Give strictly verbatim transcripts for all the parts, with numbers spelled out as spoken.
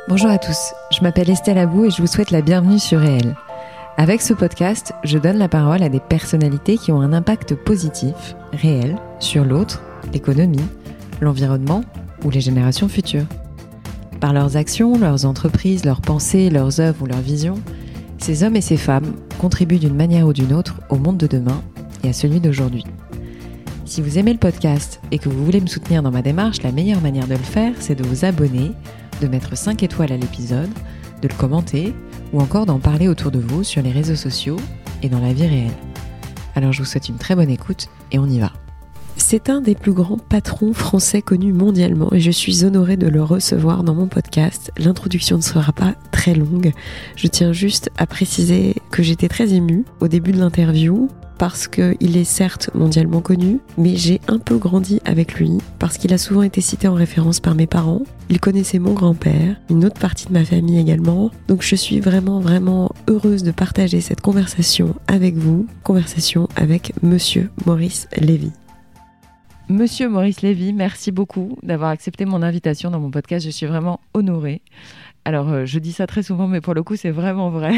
Bonjour à tous, je m'appelle Estelle Abou et je vous souhaite la bienvenue sur Réel. Avec ce podcast, je donne la parole à des personnalités qui ont un impact positif, réel, sur l'autre, l'économie, l'environnement ou les générations futures. Par leurs actions, leurs entreprises, leurs pensées, leurs œuvres ou leurs visions, ces hommes et ces femmes contribuent d'une manière ou d'une autre au monde de demain et à celui d'aujourd'hui. Si vous aimez le podcast et que vous voulez me soutenir dans ma démarche, la meilleure manière de le faire, c'est de vous abonner, de mettre cinq étoiles à l'épisode, de le commenter ou encore d'en parler autour de vous sur les réseaux sociaux et dans la vie réelle. Alors je vous souhaite une très bonne écoute et on y va. C'est un des plus grands patrons français connus mondialement et je suis honorée de le recevoir dans mon podcast. L'introduction ne sera pas très longue. Je tiens juste à préciser que j'étais très émue au début de l'interview parce qu'il est certes mondialement connu, mais j'ai un peu grandi avec lui parce qu'il a souvent été cité en référence par mes parents. Il connaissait mon grand-père, une autre partie de ma famille également. Donc je suis vraiment, vraiment heureuse de partager cette conversation avec vous. Conversation avec Monsieur Maurice Lévy. Monsieur Maurice Lévy, merci beaucoup d'avoir accepté mon invitation dans mon podcast. Je suis vraiment honorée. Alors, euh, je dis ça très souvent, mais pour le coup, c'est vraiment vrai.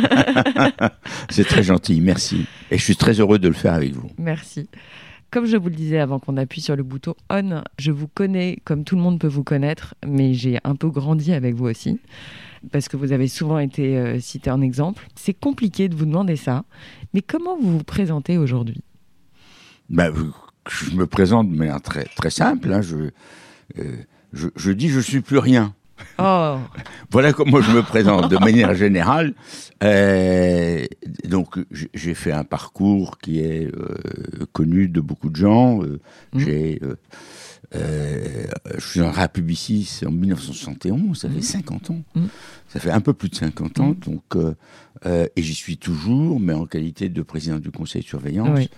C'est très gentil, merci. Et je suis très heureux de le faire avec vous. Merci. Comme je vous le disais avant qu'on appuie sur le bouton on, je vous connais comme tout le monde peut vous connaître, mais j'ai un peu grandi avec vous aussi, parce que vous avez souvent été euh, cité en exemple. C'est compliqué de vous demander ça, mais comment vous vous présentez aujourd'hui ? Ben, je me présente de manière très, très simple. Hein. Je, euh, je, je dis je suis plus rien. Oh. Voilà comment je me présente de manière générale. Euh, donc j'ai fait un parcours qui est euh, connu de beaucoup de gens. Euh, mmh. J'ai, euh, euh, je suis entré à Publicis en dix-neuf cent soixante et onze, ça mmh. fait cinquante ans. Mmh. Ça fait un peu plus de cinquante ans. Mmh. Donc, euh, euh, et j'y suis toujours, mais en qualité de président du conseil de surveillance. Oui.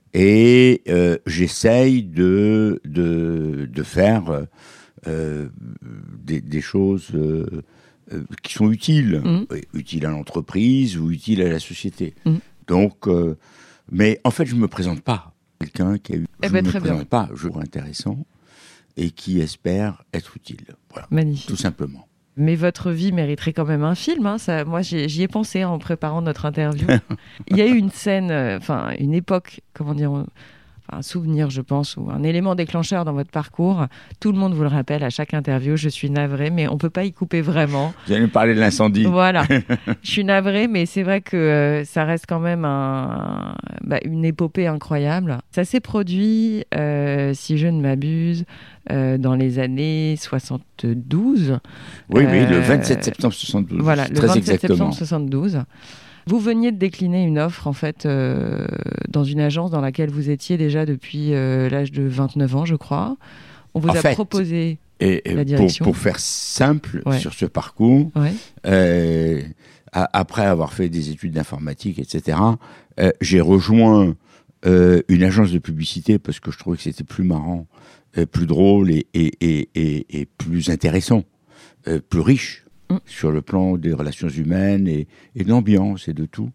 Et euh, j'essaye de, de, de faire... Euh, des, des choses euh, euh, qui sont utiles, mmh. utiles à l'entreprise ou utiles à la société. Mmh. Donc, euh, mais en fait, je ne me présente pas. Quelqu'un qui a eu, eh je ben, ne me très présente bien. pas, je trouve intéressant et qui espère être utile. Voilà. Magnifique. Tout simplement. Mais votre vie mériterait quand même un film. Hein. Ça, moi, j'y, j'y ai pensé en préparant notre interview. Il y a eu une scène, enfin, euh, une époque, comment dire, on, un souvenir, je pense, ou un élément déclencheur dans votre parcours. Tout le monde vous le rappelle à chaque interview. Je suis navrée, mais on ne peut pas y couper vraiment. Vous allez me parler de l'incendie. Voilà. Je suis navrée, mais c'est vrai que euh, ça reste quand même un, bah, une épopée incroyable. Ça s'est produit, euh, si je ne m'abuse, euh, dans les années soixante-douze. Oui, euh, oui, le vingt-sept septembre soixante-douze. Voilà, le très vingt-sept exactement. septembre soixante-douze. Vous veniez de décliner une offre, en fait, euh, dans une agence dans laquelle vous étiez déjà depuis euh, l'âge de vingt-neuf ans, je crois. On vous en a fait, proposé et, la direction. Pour, pour faire simple ouais. sur ce parcours, ouais. euh, a, après avoir fait des études d'informatique, et cetera, euh, j'ai rejoint euh, une agence de publicité parce que je trouvais que c'était plus marrant, euh, plus drôle et, et, et, et, et plus intéressant, euh, plus riche. Mmh. Sur le plan des relations humaines et, et de l'ambiance et de tout,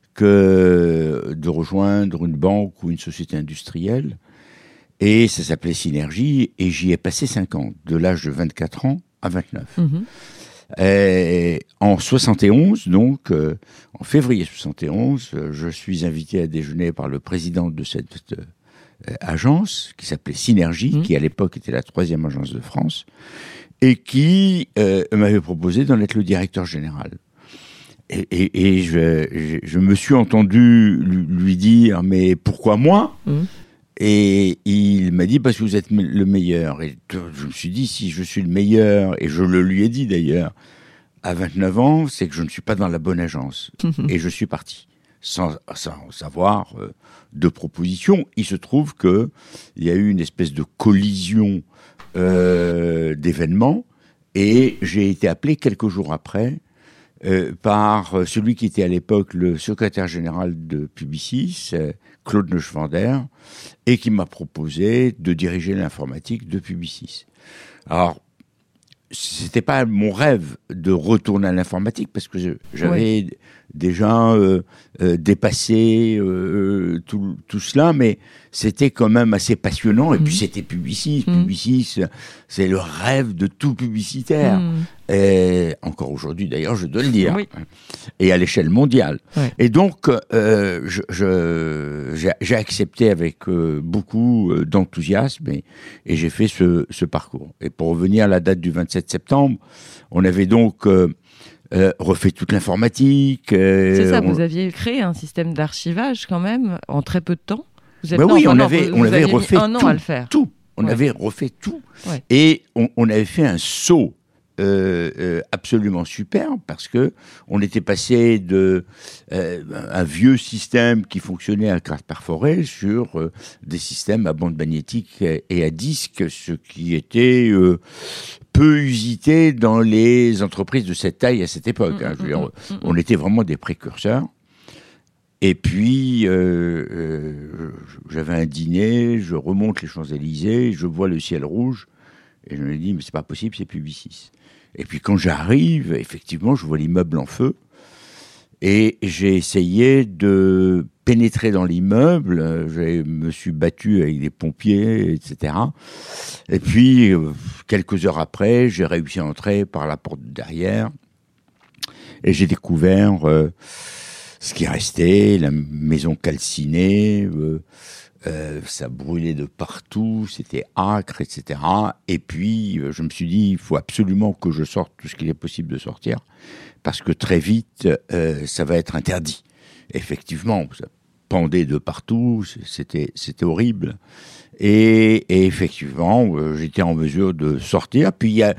que de rejoindre une banque ou une société industrielle. Et ça s'appelait Synergie, et j'y ai passé cinq ans, de l'âge de vingt-quatre ans à vingt-neuf. Mmh. Et en soixante et onze, donc, euh, en février soixante et onze, euh, je suis invité à déjeuner par le président de cette euh, agence, qui s'appelait Synergie, mmh. qui à l'époque était la troisième agence de France, et qui euh, m'avait proposé d'en être le directeur général. Et, et, et je, je, je me suis entendu lui, lui dire « Mais pourquoi moi ?» mmh. Et il m'a dit « Parce que vous êtes le meilleur. » Et je me suis dit « Si je suis le meilleur, et je le lui ai dit d'ailleurs, à vingt-neuf ans, c'est que je ne suis pas dans la bonne agence. Mmh. » Et je suis parti, sans, sans savoir euh, de proposition. Il se trouve qu'il y a eu une espèce de collision Euh, d'événements, et j'ai été appelé quelques jours après euh, par celui qui était à l'époque le secrétaire général de Publicis, euh, Claude Neuschwander, et qui m'a proposé de diriger l'informatique de Publicis. Alors, c'était pas mon rêve de retourner à l'informatique parce que je, j'avais ouais. déjà euh, euh, dépassé euh, tout, tout cela, mais c'était quand même assez passionnant. Mmh. Et puis c'était Publicis. Mmh. Publicis, c'est le rêve de tout publicitaire. Mmh. Et encore aujourd'hui, d'ailleurs, je dois le dire, oui. et à l'échelle mondiale. Ouais. Et donc, euh, je, je, j'ai, j'ai accepté avec euh, beaucoup d'enthousiasme et, et j'ai fait ce, ce parcours. Et pour revenir à la date du vingt-sept septembre, on avait donc euh, euh, refait toute l'informatique. Euh, C'est ça, on... vous aviez créé un système d'archivage quand même en très peu de temps. Vous êtes ben non, oui, enfin, on non, avait, vous, on vous avait aviez refait mis un an tout, à le faire. tout. On ouais. avait refait tout. Ouais. Et on, on avait fait un saut Euh, euh, absolument superbe parce que on était passé de euh, un vieux système qui fonctionnait à carte perforée sur euh, des systèmes à bande magnétique et à disque, ce qui était euh, peu usité dans les entreprises de cette taille à cette époque. Mmh, hein. Je veux dire, mmh, on était vraiment des précurseurs. Et puis, euh, euh, j'avais un dîner, je remonte les Champs-Élysées, je vois le ciel rouge, et je me dis, mais c'est pas possible, c'est Publicis. Et puis quand j'arrive, effectivement, je vois l'immeuble en feu. Et j'ai essayé de pénétrer dans l'immeuble. Je me suis battu avec des pompiers, et cetera. Et puis, quelques heures après, j'ai réussi à entrer par la porte de derrière. Et j'ai découvert euh, ce qui restait, la maison calcinée, euh, Euh, ça brûlait de partout, c'était âcre, et cetera. Et puis, euh, je me suis dit, il faut absolument que je sorte tout ce qu'il est possible de sortir, parce que très vite, euh, ça va être interdit. Effectivement, ça pendait de partout, c'était, c'était horrible. Et, et effectivement, euh, j'étais en mesure de sortir. Puis, il y a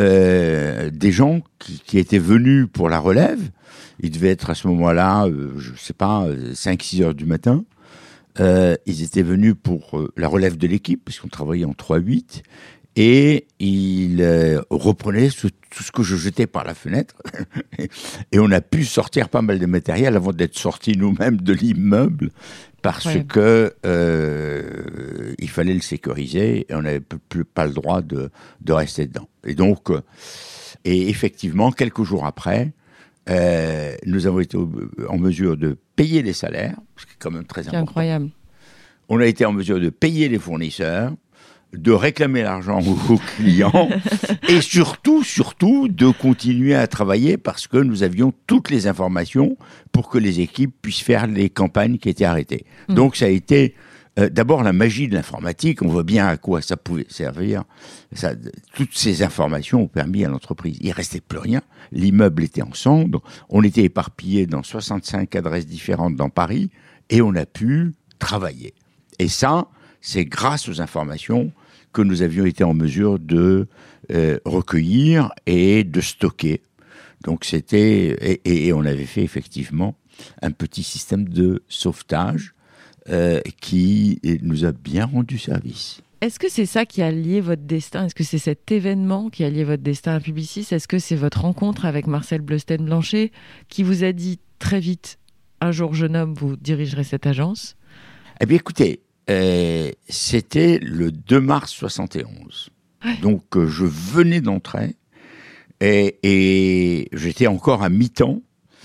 euh, des gens qui, qui étaient venus pour la relève. Ils devaient être à ce moment-là, euh, je sais pas, cinq six heures du matin. Euh, ils étaient venus pour euh, la relève de l'équipe, parce qu'on travaillait en trois huit, et ils euh, reprenaient ce, tout ce que je jetais par la fenêtre. Et on a pu sortir pas mal de matériel avant d'être sortis nous-mêmes de l'immeuble, parce ouais. que euh, il fallait le sécuriser, et on n'avait plus pas le droit de, de rester dedans. Et donc, euh, et effectivement, quelques jours après, Euh, nous avons été en mesure de payer les salaires, ce qui est quand même très important. C'est incroyable. On a été en mesure de payer les fournisseurs, de réclamer l'argent aux clients et surtout, surtout, de continuer à travailler parce que nous avions toutes les informations pour que les équipes puissent faire les campagnes qui étaient arrêtées. Mmh. Donc ça a été Euh, d'abord, la magie de l'informatique, on voit bien à quoi ça pouvait servir. Ça, toutes ces informations ont permis à l'entreprise. Il ne restait plus rien. L'immeuble était en cendres. On était éparpillés dans soixante-cinq adresses différentes dans Paris et on a pu travailler. Et ça, c'est grâce aux informations que nous avions été en mesure de euh, recueillir et de stocker. Donc c'était... Et, et on avait fait effectivement un petit système de sauvetage Euh, qui nous a bien rendu service. Est-ce que c'est ça qui a lié votre destin ? Est-ce que c'est cet événement qui a lié votre destin à Publicis ? Est-ce que c'est votre rencontre avec Marcel Bleustein-Blanchet qui vous a dit très vite, un jour jeune homme, vous dirigerez cette agence ? Eh bien écoutez, euh, c'était le deux mars soixante et onze. Ouais. Donc euh, je venais d'entrer et, et j'étais encore à mi-temps.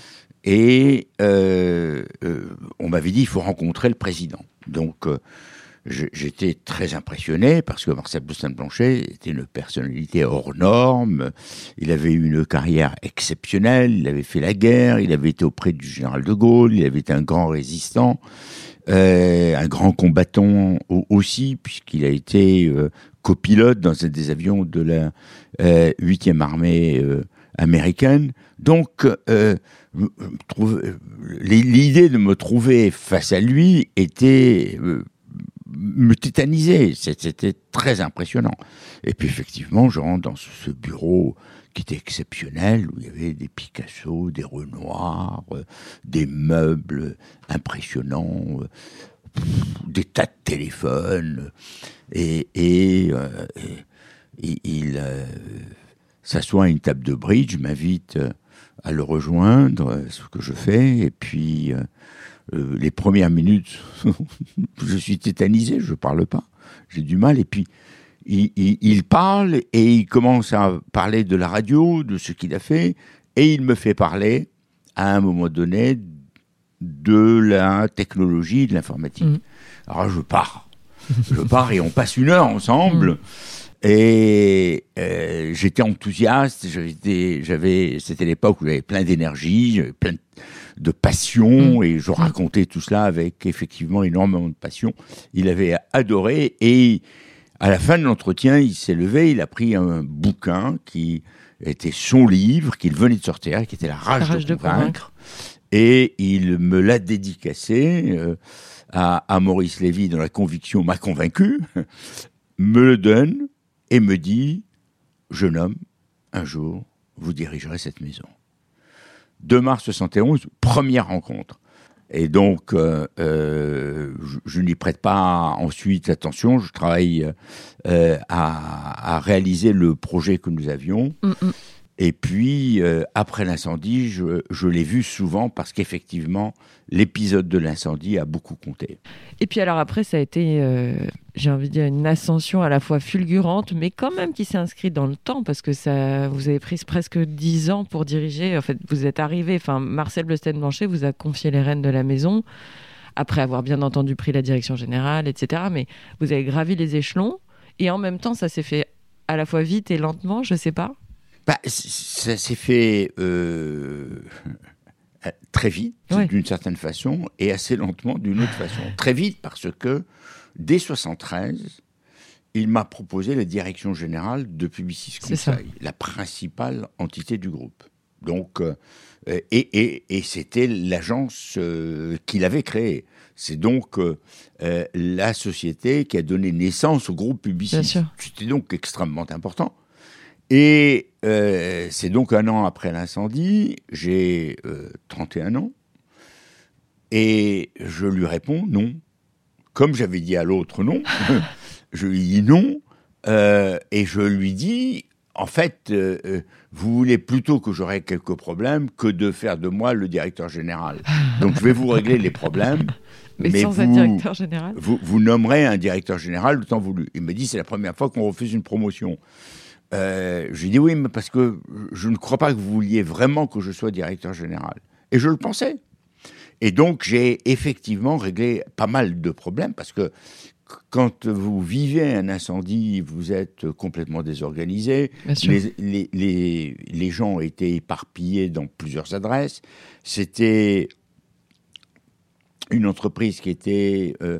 Et euh, euh, on m'avait dit, il faut rencontrer le président. Donc, euh, j'étais très impressionné parce que Marcel Bleustein-Blanchet était une personnalité hors norme. Il avait eu une carrière exceptionnelle. Il avait fait la guerre. Il avait été auprès du général de Gaulle. Il avait été un grand résistant, euh, un grand combattant aussi, puisqu'il a été euh, copilote dans un des avions de la euh, huitième armée euh, américaine. Donc, euh, l'idée de me trouver face à lui était euh, me tétaniser. C'était très impressionnant. Et puis effectivement, je rentre dans ce bureau qui était exceptionnel, où il y avait des Picasso, des Renoir, euh, des meubles impressionnants, euh, des tas de téléphones. Et, et, euh, et il euh, s'assoit à une table de bridge, m'invite euh, à le rejoindre, ce que je fais, et puis euh, euh, les premières minutes, je suis tétanisé, je parle pas, j'ai du mal, et puis il, il, il parle, et il commence à parler de la radio, de ce qu'il a fait, et il me fait parler, à un moment donné, de la technologie, de l'informatique. Mmh. Alors je pars. je pars et on passe une heure ensemble. Mmh. Et euh, j'étais enthousiaste, j'avais, j'avais, c'était l'époque où j'avais plein d'énergie, plein de passion, mmh. et je racontais tout cela avec effectivement énormément de passion. Il avait adoré, et à la fin de l'entretien, il s'est levé, il a pris un bouquin qui était son livre, qu'il venait de sortir, qui était La rage, la rage de, de convaincre, convaincre, et il me l'a dédicacé euh, à, à Maurice Lévy, dont la conviction m'a convaincu, me le donne, et me dit, jeune homme, un jour, vous dirigerez cette maison. deux mars soixante et onze, première rencontre. Et donc, euh, euh, je, je n'y prête pas ensuite attention. Je travaille euh, à, à réaliser le projet que nous avions. Mm-mm. Et puis, euh, après l'incendie, je, je l'ai vu souvent parce qu'effectivement, l'épisode de l'incendie a beaucoup compté. Et puis alors après, ça a été, euh, j'ai envie de dire, une ascension à la fois fulgurante, mais quand même qui s'est inscrite dans le temps, parce que ça, vous avez pris presque dix ans pour diriger. En fait, vous êtes arrivé, enfin, Marcel Bleustein-Blanchet vous a confié les rênes de la maison, après avoir bien entendu pris la direction générale, et cetera. Mais vous avez gravi les échelons, et en même temps, ça s'est fait à la fois vite et lentement, je sais pas. Bah, ça s'est fait euh, très vite, ouais. d'une certaine façon, et assez lentement d'une autre façon. Très vite parce que, dès soixante-treize, il m'a proposé la direction générale de Publicis Conseil, la principale entité du groupe. Donc, euh, et, et, et c'était l'agence euh, qu'il avait créée. C'est donc euh, la société qui a donné naissance au groupe Publicis. C'était donc extrêmement important. Et euh, c'est donc un an après l'incendie, j'ai euh, trente et un ans, et je lui réponds non. Comme j'avais dit à l'autre non, je lui dis non, euh, et je lui dis, en fait, euh, vous voulez plutôt que j'aurai quelques problèmes que de faire de moi le directeur général. Donc je vais vous régler les problèmes. Mais, mais sans vous, un directeur général vous, vous nommerez un directeur général le temps voulu. Il me dit, c'est la première fois qu'on refuse une promotion. Euh, je lui dis oui, mais parce que je ne crois pas que vous vouliez vraiment que je sois directeur général. Et je le pensais. Et donc, j'ai effectivement réglé pas mal de problèmes, parce que quand vous vivez un incendie, vous êtes complètement désorganisé. Les, les, les, les gens étaient éparpillés dans plusieurs adresses. C'était une entreprise qui était euh,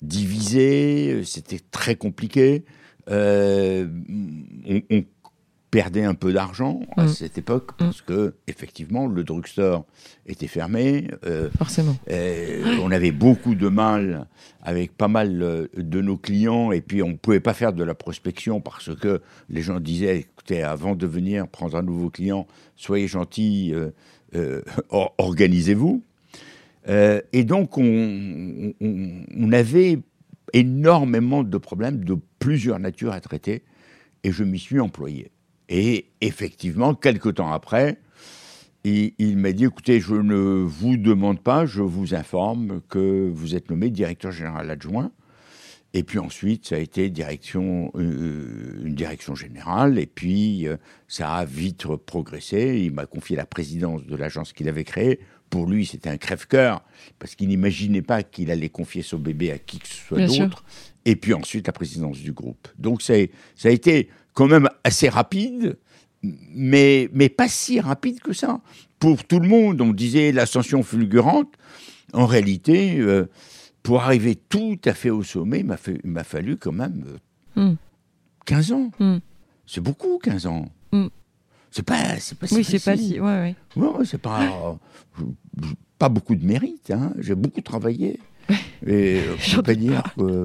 divisée. C'était très compliqué. Euh, on, on perdait un peu d'argent à mmh. cette époque parce mmh. que effectivement le drugstore était fermé. Euh, Forcément. Euh, on avait beaucoup de mal avec pas mal de nos clients, et puis on ne pouvait pas faire de la prospection parce que les gens disaient, écoutez, avant de venir prendre un nouveau client, soyez gentils, euh, euh, or, organisez-vous. Euh, et donc on, on, on avait énormément de problèmes de plusieurs natures à traiter, et je m'y suis employé. Et effectivement, quelque temps après, il, il m'a dit, écoutez, je ne vous demande pas, je vous informe que vous êtes nommé directeur général adjoint. Et puis ensuite, ça a été direction, euh, une direction générale, et puis euh, ça a vite progressé. Il m'a confié la présidence de l'agence qu'il avait créée. Pour lui, c'était un crève-cœur, parce qu'il n'imaginait pas qu'il allait confier son bébé à qui que ce soit Bien d'autre. Sûr. Et puis ensuite, la présidence du groupe. Donc ça a, ça a été quand même assez rapide, mais, mais pas si rapide que ça. Pour tout le monde, on disait l'ascension fulgurante. En réalité, euh, pour arriver tout à fait au sommet, il m'a, fait, il m'a fallu quand même euh, mm. quinze ans. Mm. C'est beaucoup, quinze ans. Mm. C'est pas, c'est pas si Oui, facile. c'est pas si... Ouais, ouais. Ouais, c'est pas... Euh, pas beaucoup de mérite, hein. J'ai beaucoup travaillé. Et je ne peux pas dire que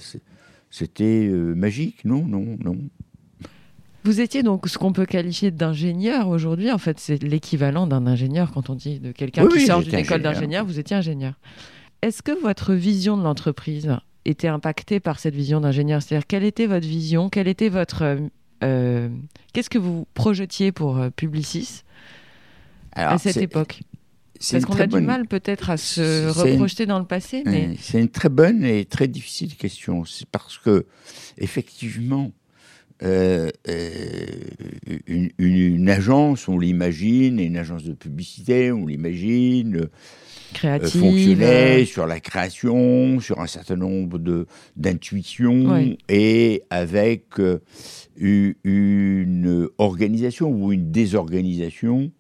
c'était euh, magique. Non, non, non. Vous étiez donc ce qu'on peut qualifier d'ingénieur aujourd'hui. En fait, c'est l'équivalent d'un ingénieur quand on dit de quelqu'un oui, qui oui, sort d'une école d'ingénieur. Vous étiez ingénieur. Est-ce que votre vision de l'entreprise était impactée par cette vision d'ingénieur ? C'est-à-dire, quelle était votre vision ? Quelle était votre... Euh, qu'est-ce que vous projetiez pour euh, Publicis Alors, à cette c'est, époque ? C'est Parce qu'on a bonne... du mal peut-être à se c'est reprojeter une... dans le passé. Mais... C'est une très bonne et très difficile question. C'est parce que, effectivement, euh, euh, une, une, une agence, on l'imagine, une agence de publicité, on l'imagine, créative, euh, fonctionnait euh... sur la création, sur un certain nombre de, d'intuitions, oui. et avec euh, une organisation ou une désorganisation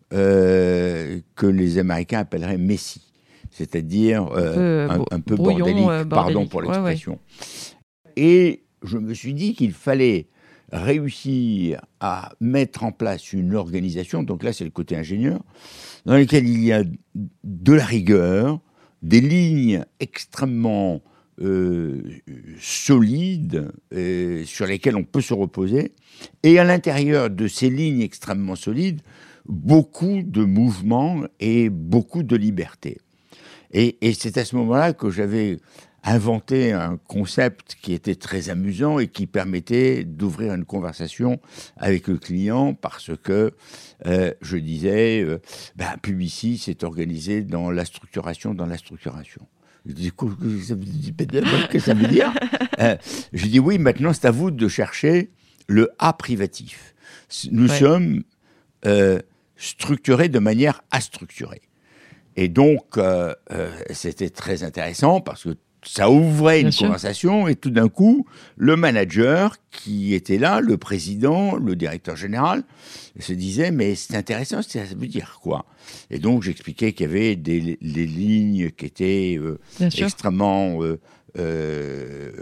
euh, que les Américains appelleraient messy, c'est-à-dire euh, un, peu, un, un peu brouillon, bordélique, euh, bordélique, pardon pour l'expression. Ouais, ouais. Et je me suis dit qu'il fallait réussir à mettre en place une organisation, donc là c'est le côté ingénieur, dans laquelle il y a de la rigueur, des lignes extrêmement euh, solides euh, sur lesquelles on peut se reposer, et à l'intérieur de ces lignes extrêmement solides, beaucoup de mouvements et beaucoup de liberté. Et, et c'est à ce moment-là que j'avais inventé un concept qui était très amusant et qui permettait d'ouvrir une conversation avec le client, parce que euh, je disais, euh, ben, Publicis s'est organisé dans la structuration, dans la structuration. Je dis, qu'est-ce que ça veut dire? euh, Je dis, oui, maintenant c'est à vous de chercher le A privatif. Nous ouais. sommes euh, structurés de manière astructurée. Et donc, euh, euh, c'était très intéressant parce que ça ouvrait une Bien conversation sûr. Et tout d'un coup, le manager qui était là, le président, le directeur général, se disait « mais c'est intéressant, ça veut dire quoi ?» Et donc, j'expliquais qu'il y avait des, des lignes qui étaient euh, extrêmement euh, euh,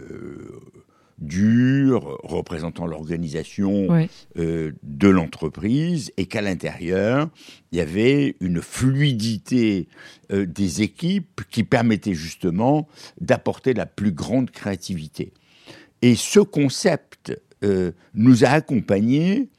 dures, représentant l'organisation ouais. euh, de l'entreprise, et qu'à l'intérieur, il y avait une fluidité euh, des équipes qui permettait justement d'apporter la plus grande créativité. Et ce concept euh, nous a accompagnés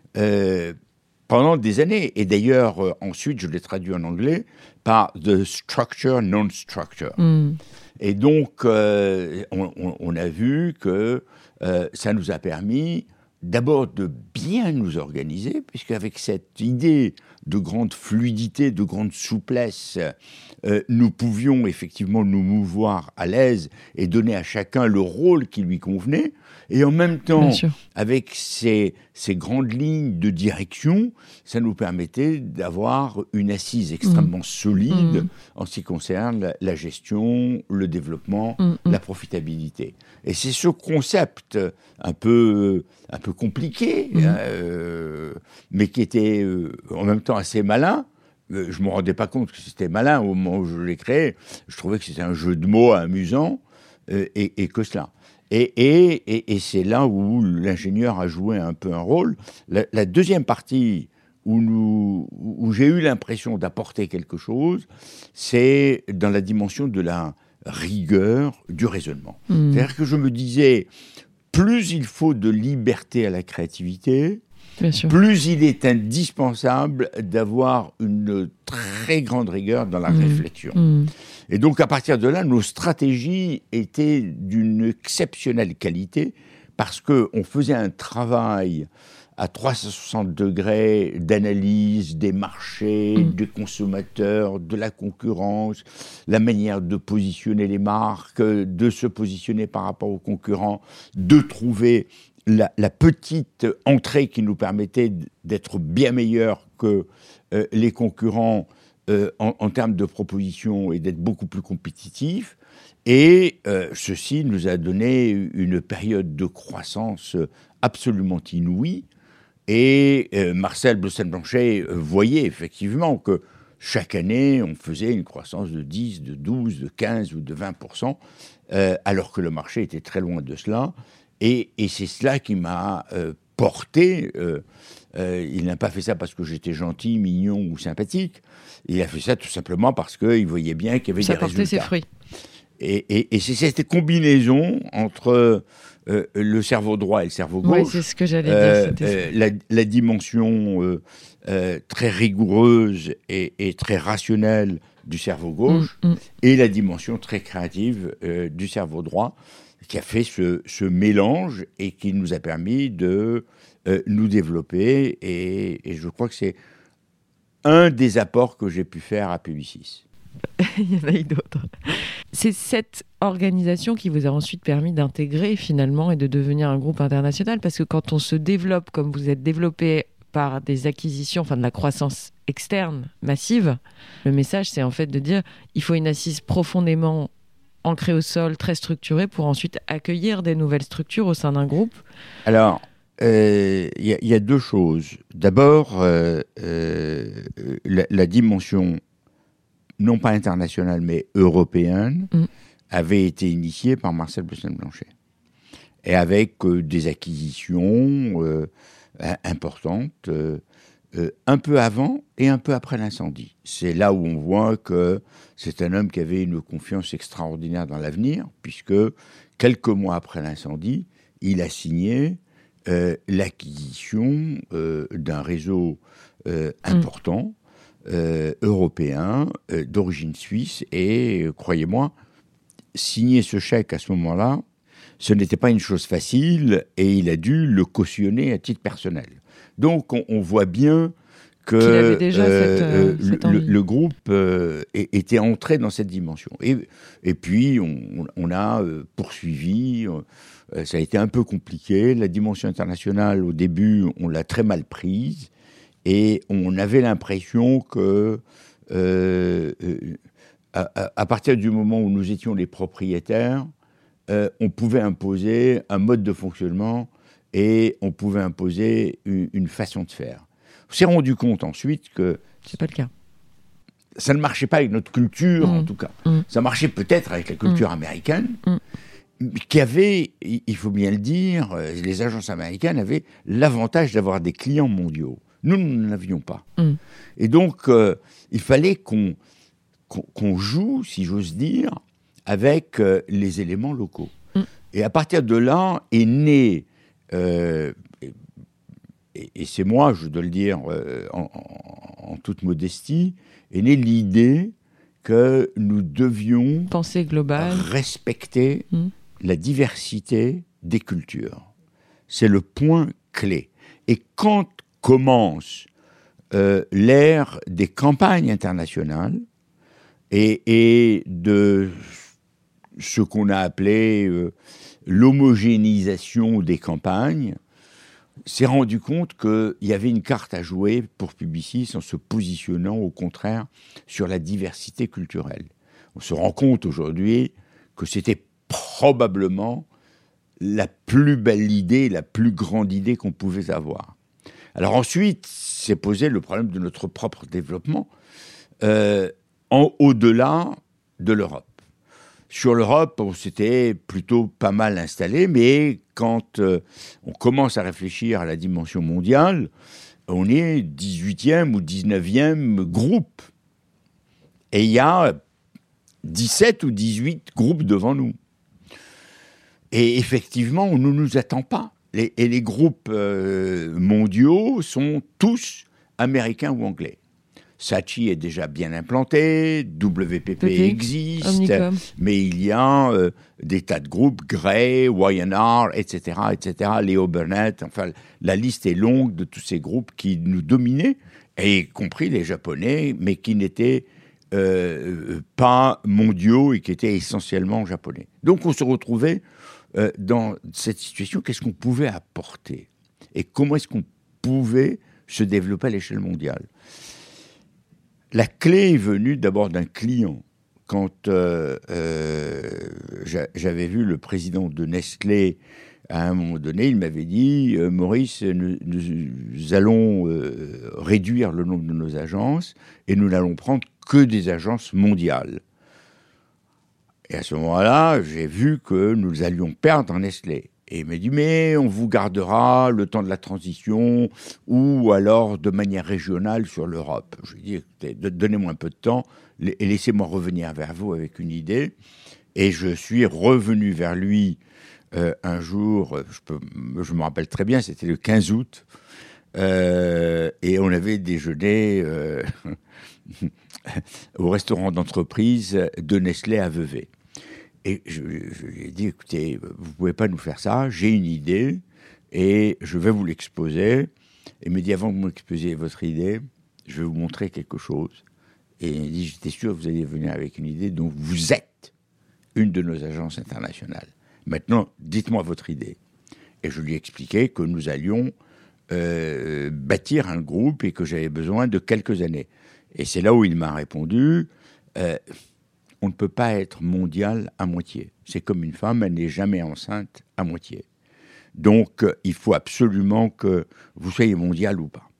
euh, pendant des années. Et d'ailleurs, euh, ensuite, je l'ai traduit en anglais par « the structure non-structure mm. ». Et donc, euh, on, on a vu que euh, ça nous a permis d'abord de bien nous organiser, puisqu'avec cette idée de grande fluidité, de grande souplesse, euh, nous pouvions effectivement nous mouvoir à l'aise et donner à chacun le rôle qui lui convenait. Et en même temps, avec ces, ces grandes lignes de direction, ça nous permettait d'avoir une assise extrêmement mmh. solide mmh. en ce qui concerne la, la gestion, le développement, mmh. la profitabilité. Et c'est ce concept un peu, un peu compliqué, mmh. euh, mais qui était euh, en même temps assez malin. Euh, je ne me rendais pas compte que c'était malin au moment où je l'ai créé. Je trouvais que c'était un jeu de mots amusant euh, et, et que cela. Et, et, et, et c'est là où l'ingénieur a joué un peu un rôle. La, la deuxième partie où, nous, où j'ai eu l'impression d'apporter quelque chose, c'est dans la dimension de la rigueur du raisonnement. Mmh. C'est-à-dire que je me disais, plus il faut de liberté à la créativité, plus il est indispensable d'avoir une très grande rigueur dans la mmh. réflexion. Mmh. Et donc, à partir de là, nos stratégies étaient d'une exceptionnelle qualité, parce qu'on faisait un travail à trois cent soixante degrés d'analyse des marchés, mmh. des consommateurs, de la concurrence, la manière de positionner les marques, de se positionner par rapport aux concurrents, de trouver la, la petite entrée qui nous permettait d'être bien meilleurs que euh, les concurrents euh, en, en termes de propositions et d'être beaucoup plus compétitifs. Et euh, ceci nous a donné une période de croissance absolument inouïe. Et euh, Marcel Bleustein-Blanchet euh, voyait effectivement que chaque année, on faisait une croissance de dix, de douze, de quinze ou de vingt pour cent, euh, alors que le marché était très loin de cela. Et, et c'est cela qui m'a euh, porté. Euh, euh, il n'a pas fait ça parce que j'étais gentil, mignon ou sympathique. Il a fait ça tout simplement parce qu'il voyait bien qu'il y avait ça des résultats. Ça portait ses fruits. Et, et, et c'est cette combinaison entre euh, le cerveau droit et le cerveau gauche, oui, c'est ce que j'allais euh, dire, euh, la, la dimension euh, euh, très rigoureuse et, et très rationnelle du cerveau gauche, mmh, mmh. et la dimension très créative euh, du cerveau droit, qui a fait ce, ce mélange et qui nous a permis de euh, nous développer. Et, et je crois que c'est un des apports que j'ai pu faire à Publicis. Il y en a eu d'autres. C'est cette organisation qui vous a ensuite permis d'intégrer finalement et de devenir un groupe international, parce que quand on se développe comme vous êtes développé par des acquisitions, enfin de la croissance externe massive, le message c'est en fait de dire il faut une assise profondément ancrée au sol, très structurée, pour ensuite accueillir des nouvelles structures au sein d'un groupe. Alors, il euh, y, y a deux choses. D'abord, euh, euh, la, la dimension non pas internationale, mais européenne, mmh. avait été initiée par Marcel Bleustein-Blanchet. Et avec euh, des acquisitions euh, importantes, euh, euh, un peu avant et un peu après l'incendie. C'est là où on voit que c'est un homme qui avait une confiance extraordinaire dans l'avenir, puisque quelques mois après l'incendie, il a signé euh, l'acquisition euh, d'un réseau euh, important, mmh. Euh, européen, euh, d'origine suisse, et euh, croyez-moi, signer ce chèque à ce moment-là, ce n'était pas une chose facile, et il a dû le cautionner à titre personnel. Donc on, on voit bien que Qu'il avait déjà euh, cette, euh, le, cette le, le groupe euh, était entré dans cette dimension. Et, et puis on, on a euh, poursuivi, euh, ça a été un peu compliqué, la dimension internationale au début on l'a très mal prise, et on avait l'impression que, euh, à, à partir du moment où nous étions les propriétaires, euh, on pouvait imposer un mode de fonctionnement et on pouvait imposer une, une façon de faire. On s'est rendu compte ensuite que... C'est pas le cas. Ça ne marchait pas avec notre culture, mmh. en tout cas. Mmh. Ça marchait peut-être avec la culture mmh. américaine, mmh. qui avait, il faut bien le dire, les agences américaines avaient l'avantage d'avoir des clients mondiaux. Nous, nous ne l'avions pas. Mm. Et donc, euh, il fallait qu'on, qu'on, qu'on joue, si j'ose dire, avec euh, les éléments locaux. Mm. Et à partir de là est né, euh, et, et c'est moi, je dois le dire euh, en, en, en toute modestie, est née l'idée que nous devions penser global, respecter mm. la diversité des cultures. C'est le point clé. Et quand commence euh, l'ère des campagnes internationales et, et de ce qu'on a appelé euh, l'homogénéisation des campagnes, s'est rendu compte qu'il y avait une carte à jouer pour Publicis en se positionnant au contraire sur la diversité culturelle. On se rend compte aujourd'hui que c'était probablement la plus belle idée, la plus grande idée qu'on pouvait avoir. Alors ensuite, s'est posé le problème de notre propre développement euh, en au-delà de l'Europe. Sur l'Europe, on s'était plutôt pas mal installé, mais quand euh, on commence à réfléchir à la dimension mondiale, on est dix-huitième ou dix-neuvième groupe. Et il y a dix-sept ou dix-huit groupes devant nous. Et effectivement, on ne nous attend pas. Les, et les groupes euh, mondiaux sont tous américains ou anglais. Saatchi est déjà bien implanté, W P P P P, existe, Omnicom. Mais il y a euh, des tas de groupes, Gray, Y and R, et cetera, et cetera, Léo Burnett, enfin, la liste est longue de tous ces groupes qui nous dominaient, y compris les Japonais, mais qui n'étaient euh, pas mondiaux et qui étaient essentiellement japonais. Donc on se retrouvait euh, dans cette situation, qu'est-ce qu'on pouvait apporter ? Et comment est-ce qu'on pouvait se développer à l'échelle mondiale ? La clé est venue d'abord d'un client. Quand euh, euh, j'avais vu le président de Nestlé, à un moment donné, il m'avait dit euh, « Maurice, nous, nous allons euh, réduire le nombre de nos agences et nous n'allons prendre que des agences mondiales. » Et à ce moment-là, j'ai vu que nous allions perdre Nestlé. Et il m'a dit, mais on vous gardera le temps de la transition ou alors de manière régionale sur l'Europe. Je lui ai dit, écoutez, donnez-moi un peu de temps et laissez-moi revenir vers vous avec une idée. Et je suis revenu vers lui euh, un jour, je, peux, je me rappelle très bien, c'était le quinze août, euh, et on avait déjeuné euh, au restaurant d'entreprise de Nestlé à Vevey. Et je, je lui ai dit, écoutez, vous ne pouvez pas nous faire ça, j'ai une idée et je vais vous l'exposer. Et il me dit, avant que vous m'exposiez votre idée, je vais vous montrer quelque chose. Et il dit, j'étais sûr que vous alliez venir avec une idée, donc vous êtes une de nos agences internationales. Maintenant, dites-moi votre idée. Et je lui ai expliqué que nous allions euh, bâtir un groupe et que j'avais besoin de quelques années. Et c'est là où il m'a répondu, euh, on ne peut pas être mondial à moitié. C'est comme une femme, elle n'est jamais enceinte à moitié. Donc, euh, il faut absolument que vous soyez mondial ou pas.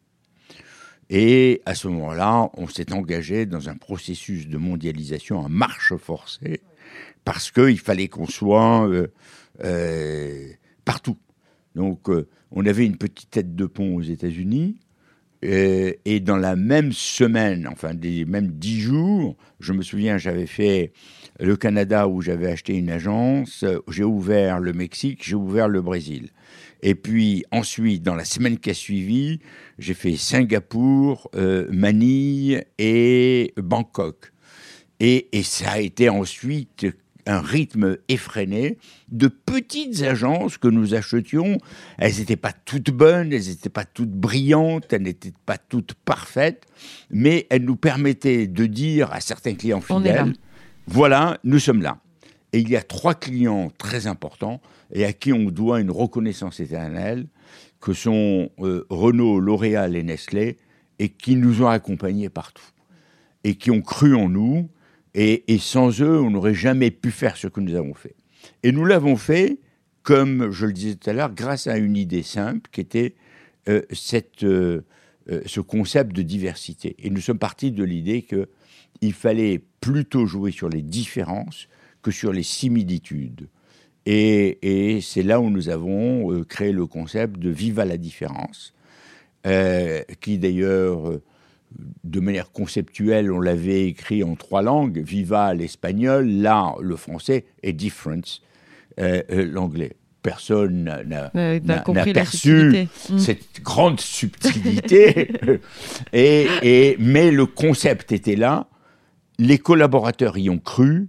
Et à ce moment-là, on s'est engagé dans un processus de mondialisation en marche forcée, parce qu'il fallait qu'on soit euh, euh, partout. Donc, euh, on avait une petite tête de pont aux États-Unis, euh, et dans la même semaine, enfin, des même dix jours, je me souviens, j'avais fait le Canada où j'avais acheté une agence, j'ai ouvert le Mexique, j'ai ouvert le Brésil. Et puis ensuite, dans la semaine qui a suivi, j'ai fait Singapour, euh, Manille et Bangkok. Et, et ça a été ensuite un rythme effréné de petites agences que nous achetions. Elles n'étaient pas toutes bonnes, elles n'étaient pas toutes brillantes, elles n'étaient pas toutes parfaites, mais elles nous permettaient de dire à certains clients fidèles, voilà, nous sommes là. Et il y a trois clients très importants et à qui on doit une reconnaissance éternelle, que sont euh, Renault, L'Oréal et Nestlé, et qui nous ont accompagnés partout, et qui ont cru en nous, et, et sans eux, on n'aurait jamais pu faire ce que nous avons fait. Et nous l'avons fait, comme je le disais tout à l'heure, grâce à une idée simple, qui était euh, cette, euh, euh, ce concept de diversité. Et nous sommes partis de l'idée qu'il fallait plutôt jouer sur les différences que sur les similitudes. Et, et c'est là où nous avons euh, créé le concept de Viva la différence, euh, qui d'ailleurs, euh, de manière conceptuelle, on l'avait écrit en trois langues, Viva l'espagnol, là le français, et Difference, euh, euh, l'anglais. Personne n'a, n'a, euh, n'a, n'a perçu cette grande subtilité, et, et, mais le concept était là, les collaborateurs y ont cru,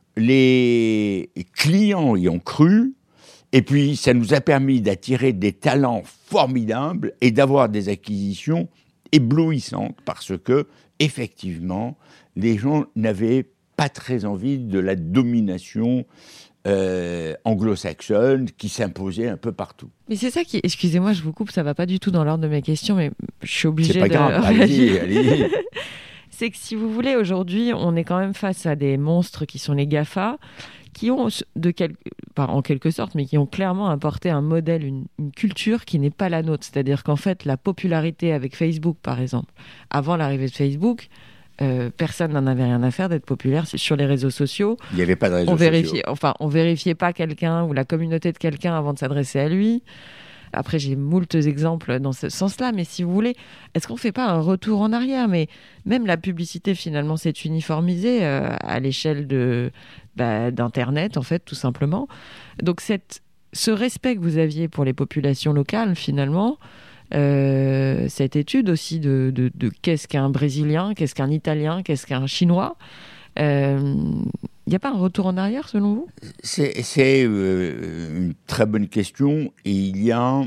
les clients y ont cru, et puis ça nous a permis d'attirer des talents formidables et d'avoir des acquisitions éblouissantes, parce que, effectivement, les gens n'avaient pas très envie de la domination euh, anglo-saxonne qui s'imposait un peu partout. Mais c'est ça qui... Excusez-moi, je vous coupe, ça ne va pas du tout dans l'ordre de mes questions, mais je suis obligée de... C'est pas grave, allez-y, allez-y. C'est que si vous voulez, aujourd'hui, on est quand même face à des monstres qui sont les GAFA, qui ont, de quel... pas en quelque sorte, mais qui ont clairement apporté un modèle, une, une culture qui n'est pas la nôtre. C'est-à-dire qu'en fait, la popularité avec Facebook, par exemple, avant l'arrivée de Facebook, euh, personne n'en avait rien à faire d'être populaire sur les réseaux sociaux. Il n'y avait pas de réseaux on vérifiait, sociaux. Enfin, on vérifiait pas quelqu'un ou la communauté de quelqu'un avant de s'adresser à lui. Après, j'ai moultes exemples dans ce sens-là, mais si vous voulez, est-ce qu'on ne fait pas un retour en arrière ? Mais même la publicité, finalement, s'est uniformisée euh, à l'échelle de, bah, d'Internet, en fait, tout simplement. Donc, cette, ce respect que vous aviez pour les populations locales, finalement, euh, cette étude aussi de, de, de qu'est-ce qu'un Brésilien, qu'est-ce qu'un Italien, qu'est-ce qu'un Chinois, il euh, n'y a pas un retour en arrière, selon vous ? C'est, c'est euh, une très bonne question. Et il y a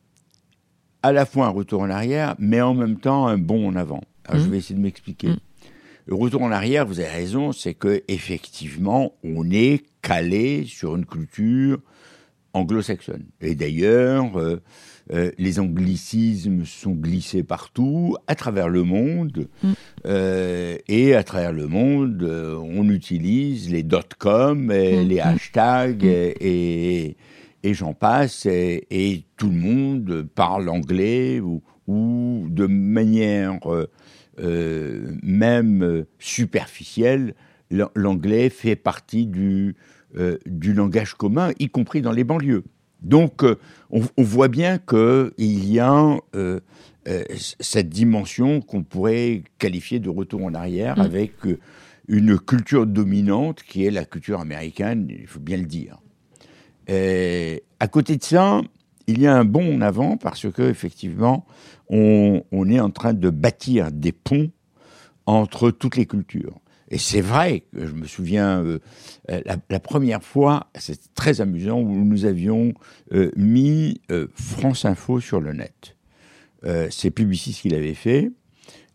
à la fois un retour en arrière, mais en même temps un bond en avant. Alors, mmh. Je vais essayer de m'expliquer. Mmh. Le retour en arrière, vous avez raison, c'est qu'effectivement, on est calé sur une culture anglo-saxonne. Et d'ailleurs, euh, euh, les anglicismes sont glissés partout, à travers le monde. Mm. Euh, et à travers le monde, euh, on utilise les dot-com, et mm. les hashtags, mm. et, et, et j'en passe. Et, et tout le monde parle anglais ou, ou de manière euh, euh, même superficielle. L'anglais fait partie du... Euh, du langage commun, y compris dans les banlieues. Donc, euh, on, on voit bien qu'il y a euh, euh, cette dimension qu'on pourrait qualifier de retour en arrière, mmh. avec euh, une culture dominante qui est la culture américaine, il faut bien le dire. Et à côté de ça, il y a un bond en avant parce que effectivement, on, on est en train de bâtir des ponts entre toutes les cultures. Et c'est vrai que je me souviens, euh, la, la première fois, c'est très amusant, où nous avions euh, mis euh, France Info sur le net. Euh, c'est Publicis qui l'avait fait.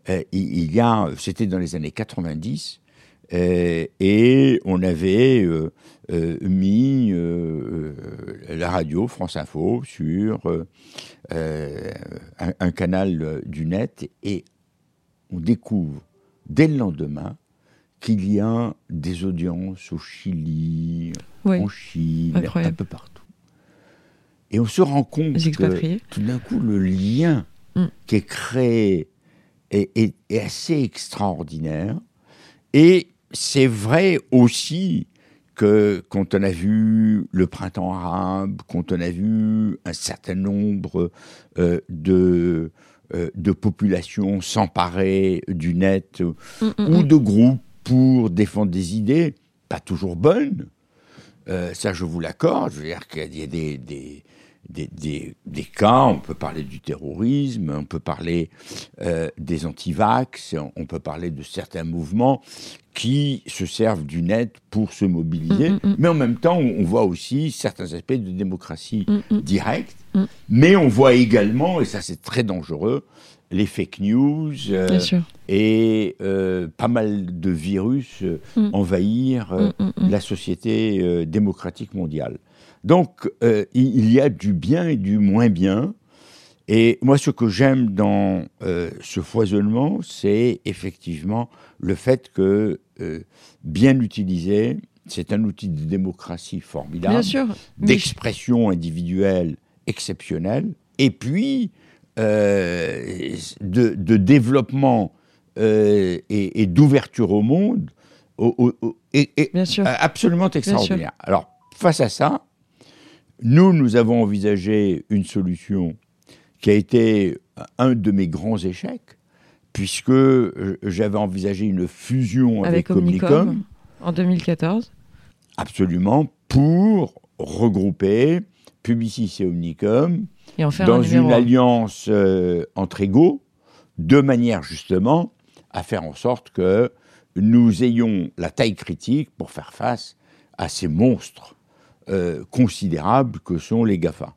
euh, il, il y a, c'était dans les années quatre-vingt-dix, euh, et on avait euh, euh, mis euh, euh, la radio France Info sur euh, euh, un, un canal du net, et on découvre dès le lendemain qu'il y a des audiences au Chili, oui. en Chine, Incroyable. un peu partout. Et on se rend compte que tout d'un coup, le lien mm. qui est créé est, est, est assez extraordinaire. Et c'est vrai aussi que quand on a vu le printemps arabe, quand on a vu un certain nombre euh, de, euh, de populations s'emparer du net mm, mm, ou de groupes pour défendre des idées, pas toujours bonnes, euh, ça je vous l'accorde, je veux dire qu'il y a des, des, des, des, des cas, on peut parler du terrorisme, on peut parler euh, des anti-vax, on peut parler de certains mouvements qui se servent du net pour se mobiliser, mmh, mmh. mais en même temps on voit aussi certains aspects de démocratie mmh, directe, mmh. mais on voit également, et ça c'est très dangereux, les fake news euh, et euh, pas mal de virus euh, mm. envahir euh, mm, mm, mm. la société euh, démocratique mondiale. Donc, euh, il y a du bien et du moins bien. Et moi, ce que j'aime dans euh, ce foisonnement, c'est effectivement le fait que, euh, bien utilisé, c'est un outil de démocratie formidable, bien sûr. d'expression individuelle exceptionnelle. Et puis, Euh, de, de développement euh, et, et d'ouverture au monde au, au, au, et, et absolument extraordinaire. Alors, face à ça, nous, nous avons envisagé une solution qui a été un de mes grands échecs, puisque j'avais envisagé une fusion avec, avec Omnicom, Omnicom en deux mille quatorze. Absolument, pour regrouper Publicis et Omnicom et en faire dans un une alliance euh, entre égaux, de manière justement à faire en sorte que nous ayons la taille critique pour faire face à ces monstres euh, considérables que sont les GAFA.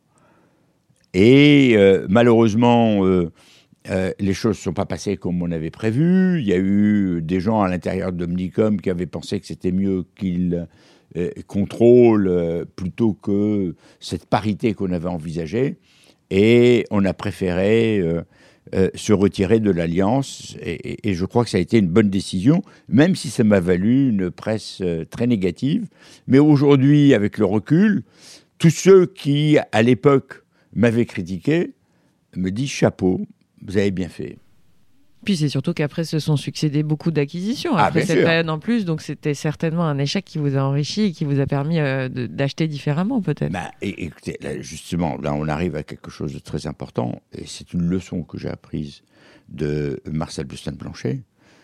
Et euh, malheureusement, euh, euh, les choses ne sont pas passées comme on avait prévu. Il y a eu des gens à l'intérieur d'Omnicom qui avaient pensé que c'était mieux qu'ils euh, contrôlent euh, plutôt que cette parité qu'on avait envisagée. Et on a préféré euh, euh, se retirer de l'Alliance. Et, et je crois que ça a été une bonne décision, même si ça m'a valu une presse euh, très négative. Mais aujourd'hui, avec le recul, tous ceux qui, à l'époque, m'avaient critiqué, me disent chapeau, vous avez bien fait. Puis c'est surtout qu'après se sont succédés beaucoup d'acquisitions après ah, cette sûr. période en plus, donc c'était certainement un échec qui vous a enrichi et qui vous a permis euh, de, d'acheter différemment peut-être. Bah, et, écoutez, là, justement, là on arrive à quelque chose de très important, et c'est une leçon que j'ai apprise de Marcel Bustin-Blanchet.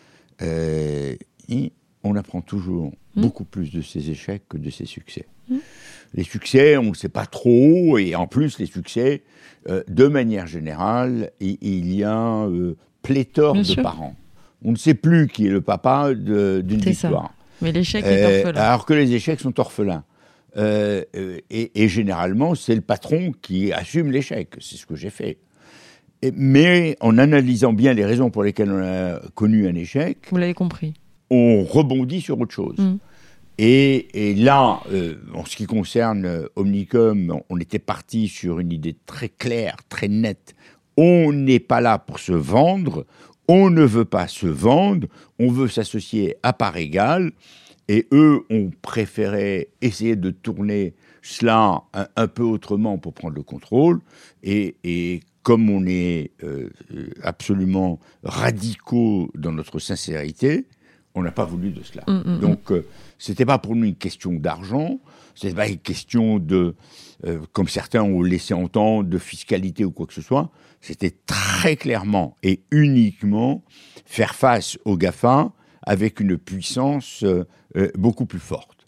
Euh, on apprend toujours mmh. beaucoup plus de ses échecs que de ses succès. Mmh. Les succès, on ne sait pas trop, et en plus les succès, euh, de manière générale, il, il y a... Euh, pléthore Bien de sûr. parents. On ne sait plus qui est le papa de, d'une C'est victoire. Ça. Mais l'échec euh, est orphelin. Alors que les échecs sont orphelins. Euh, et, et généralement, c'est le patron qui assume l'échec. C'est ce que j'ai fait. Et, mais en analysant bien les raisons pour lesquelles on a connu un échec... Vous l'avez compris. On rebondit sur autre chose. Mmh. Et, et là, euh, en ce qui concerne Omnicom, on était parti sur une idée très claire, très nette. On n'est pas là pour se vendre, on ne veut pas se vendre, on veut s'associer à part égale, et eux ont préféré essayer de tourner cela un, un peu autrement pour prendre le contrôle, et, et comme on est euh, absolument radicaux dans notre sincérité, on n'a pas voulu de cela. Mmh, mmh. Donc, euh, c'était pas pour nous une question d'argent, c'était pas une question de, euh, comme certains ont laissé entendre, de fiscalité ou quoi que ce soit. C'était très clairement et uniquement faire face aux GAFA avec une puissance euh, euh, beaucoup plus forte.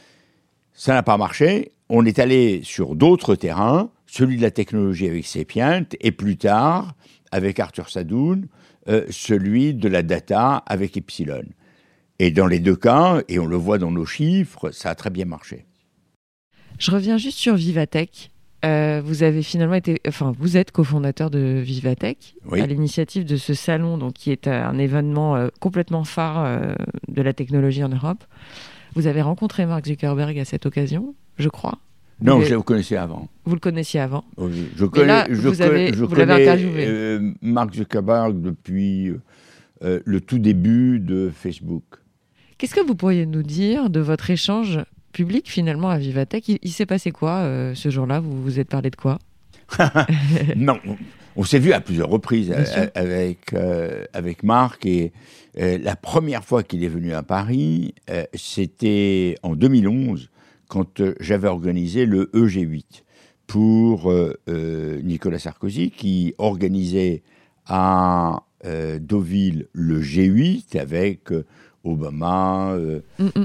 Ça n'a pas marché. On est allé sur d'autres terrains, celui de la technologie avec Sapient, et plus tard, avec Arthur Sadoun, euh, celui de la data avec Epsilon. Et dans les deux cas, et on le voit dans nos chiffres, ça a très bien marché. Je reviens juste sur Vivatech. Euh, vous avez finalement été, enfin, vous êtes cofondateur de Vivatech, oui. à l'initiative de ce salon, donc qui est un événement euh, complètement phare euh, de la technologie en Europe. Vous avez rencontré Mark Zuckerberg à cette occasion, je crois. Non, vous je le connaissais avant. Vous le connaissiez avant. Oui, je connais, là, je vous, avez, je vous l'avez connais interviewé. Euh, Mark Zuckerberg depuis euh, le tout début de Facebook. Qu'est-ce que vous pourriez nous dire de votre échange public finalement à Vivatech? Il, il s'est passé quoi euh, ce jour-là? Vous vous êtes parlé de quoi? Non, on s'est vu à plusieurs reprises avec, euh, avec Marc. Et euh, la première fois qu'il est venu à Paris, euh, c'était en deux mille onze, quand euh, j'avais organisé le E G huit pour euh, euh, Nicolas Sarkozy, qui organisait à euh, Deauville le G huit avec euh, Obama, euh, mm-hmm.